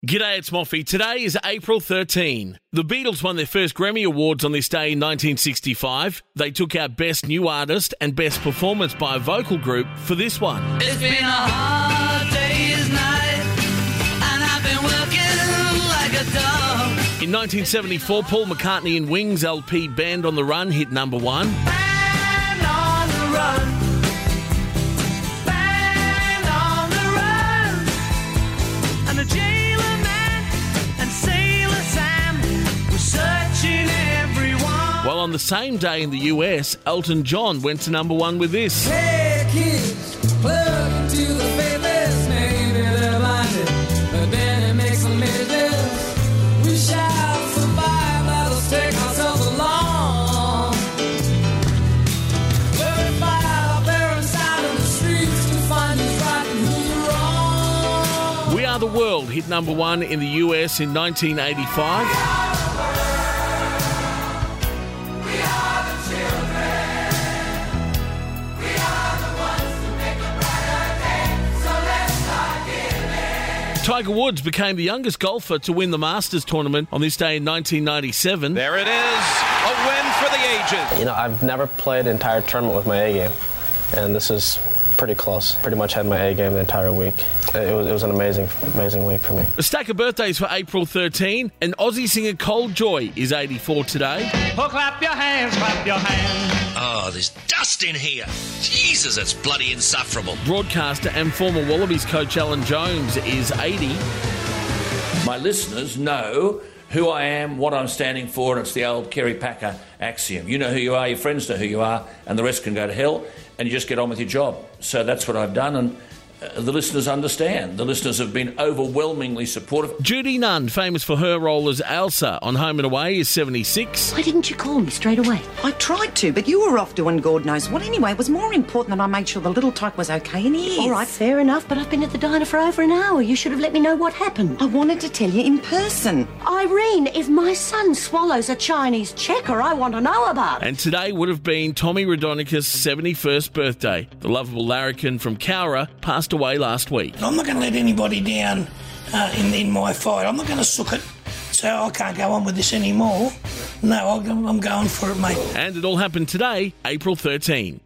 G'day, it's Moffy. Today is April 13. The Beatles won their first Grammy Awards on this day in 1965. They took out Best New Artist and Best Performance by a Vocal Group for this one. It's been a hard day's night, and I've been working like a dog. In 1974, Paul McCartney and Wings' LP Band on the Run hit number one. Band on the run. Band on the run. And the jailer man and Sailor Sam were searching everyone. While on the same day in the US, Elton John went to number one with this. Hey kids, plug into the faithless. Maybe they're blinded, but then it makes them midless. We shall survive, let us take ourselves along. We'll fight out there inside of the streets to find who's right and who's wrong. We Are the World hit number one in the US in 1985. We are the children. We are the ones who make a brighter day. So let's start giving. Tiger Woods became the youngest golfer to win the Masters tournament on this day in 1997. There it is, a win for the ages. You know, I've never played an entire tournament with my A game, and this is pretty close. Pretty much had my A game the entire week. It was an amazing week for me. A stack of birthdays for April 13, and Aussie singer Cold Joy is 84 today. Oh, clap your hands, clap your hands. Oh, there's dust in here. Jesus, it's bloody insufferable. Broadcaster and former Wallabies coach Alan Jones is 80. My listeners know who I am, what I'm standing for, and it's the old Kerry Packer axiom. You know who you are, your friends know who you are, and the rest can go to hell, and you just get on with your job. So that's what I've done, and the listeners understand. The listeners have been overwhelmingly supportive. Judy Nunn, famous for her role as Elsa on Home and Away, is 76. Why didn't you call me straight away? I tried to, but you were off doing God knows what anyway. It was more important that I made sure the little tyke was okay, and he is. All right, fair enough, but I've been at the diner for over an hour. You should have let me know what happened. I wanted to tell you in person. Irene, if my son swallows a Chinese checker, I want to know about it. And today would have been Tommy Radonica's 71st birthday. The lovable larrikin from Cowra passed away last week. I'm not going to let anybody down in my fight. I'm not going to suck it, so I can't go on with this anymore. No, I'm going for it, mate. And it all happened today, April 13.